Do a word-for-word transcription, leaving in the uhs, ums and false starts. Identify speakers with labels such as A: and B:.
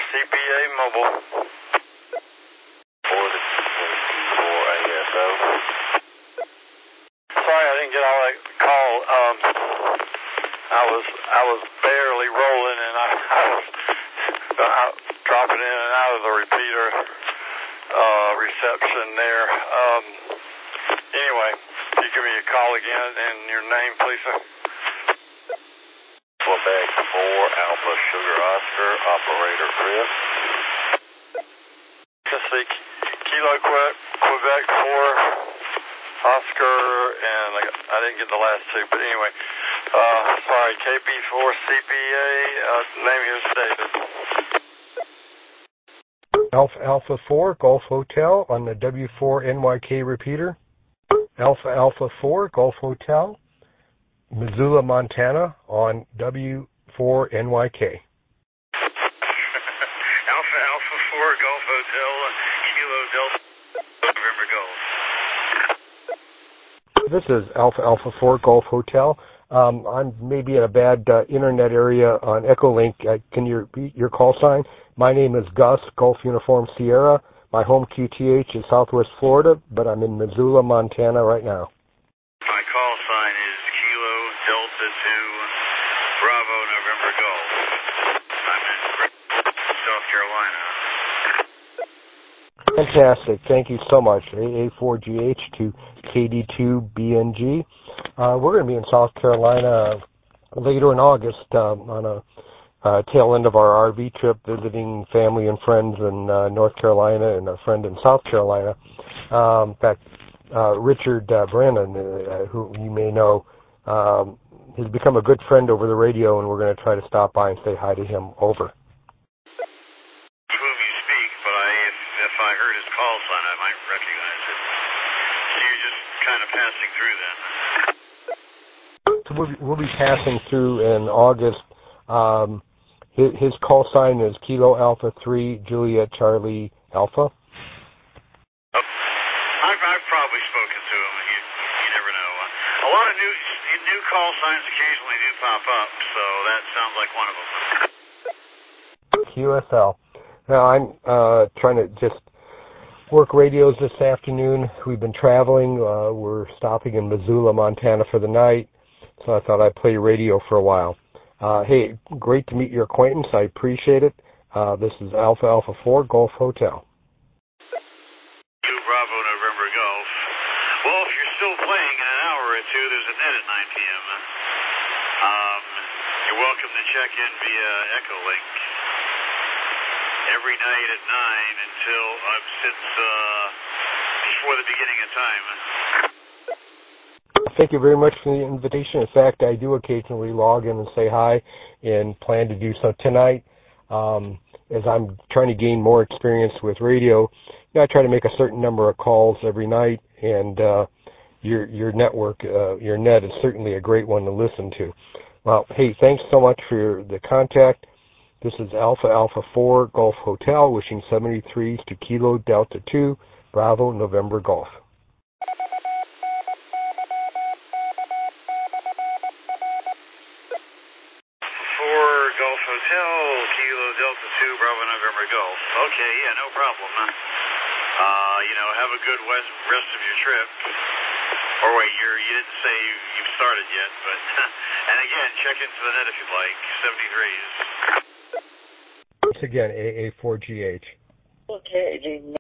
A: C P A Mobile.
B: four to four A S O.
A: Sorry I didn't get all that call. Um, I was I was barely rolling and I, I was uh, dropping in and out of the repeater uh, reception there. Um, anyway, can you give me a call again and your name, please, sir?
B: Quebec four Alpha Sugar Oscar, Operator Chris.
A: Let's see, Kilo Que- Quebec four Oscar, and I, I didn't get the last two, but anyway, uh, sorry, K P four C P A, uh, name here is David.
C: Alpha Alpha four Golf Hotel on the W four N Y K repeater. Alpha Alpha four Golf Hotel, Missoula, Montana on W four N Y K.
A: Alpha Alpha four Golf Hotel, Kilo Delta November Golf.
C: This is Alpha Alpha four Golf Hotel. Um, I'm maybe in a bad uh, internet area on Echolink. Uh, can you repeat your call sign? My name is Gus, Golf Uniform Sierra. My home Q T H is Southwest Florida, but I'm in Missoula, Montana right now.
A: My call sign is Kilo Delta two Bravo November Golf. I'm in South Carolina.
C: Fantastic. Thank you so much. A A four G H to K D two B N G. Uh, we're going to be in South Carolina later in August uh, on a uh, tail end of our R V trip, visiting family and friends in uh, North Carolina and a friend in South Carolina. Um, in fact, uh, Richard uh, Brennan, uh, who you may know, um, has become a good friend over the radio, and we're going to try to stop by and say hi to him over.
A: Whom you speak, but I, if, if I heard his call sign, I might recognize it. So you're just kind of passing through then?
C: So we'll be, we'll be passing through in August. Um, his, his call sign is Kilo Alpha three Juliet Charlie Alpha.
A: Oh, I've, I've probably spoken to him, and you, you never know. Uh, a lot of new new call signs occasionally do pop up, so that sounds like one of them.
C: Q S L. Now I'm uh, trying to just work radios this afternoon. We've been traveling. Uh, we're stopping in Missoula, Montana for the night, so I thought I'd play radio for a while. Uh, hey, great to meet your acquaintance. I appreciate it. Uh, this is Alpha Alpha four Golf Hotel.
A: Two Bravo November Golf. Well, if you're still playing in an hour or two, there's a net at nine p.m. Um, you're welcome to check in via Echolink every night at nine until uh, since uh, before the beginning of time.
C: Thank you very much for the invitation. In fact, I do occasionally log in and say hi, and plan to do so tonight. Um, as I'm trying to gain more experience with radio, you know, I try to make a certain number of calls every night, and uh, your your network, uh, your net is certainly a great one to listen to. Well, hey, thanks so much for the contact. This is Alpha Alpha four Golf Hotel, wishing seventy-threes to Kilo Delta two Bravo November Golf.
A: four Golf Hotel, Kilo Delta two Bravo November Golf. Okay, yeah, no problem. Uh, you know, have a good west, rest of your trip. Or wait, you're, you didn't say you, you've started yet, but, and again, check into the net if you'd like, seventy-threes.
C: Once again, A A four G H.
D: Okay,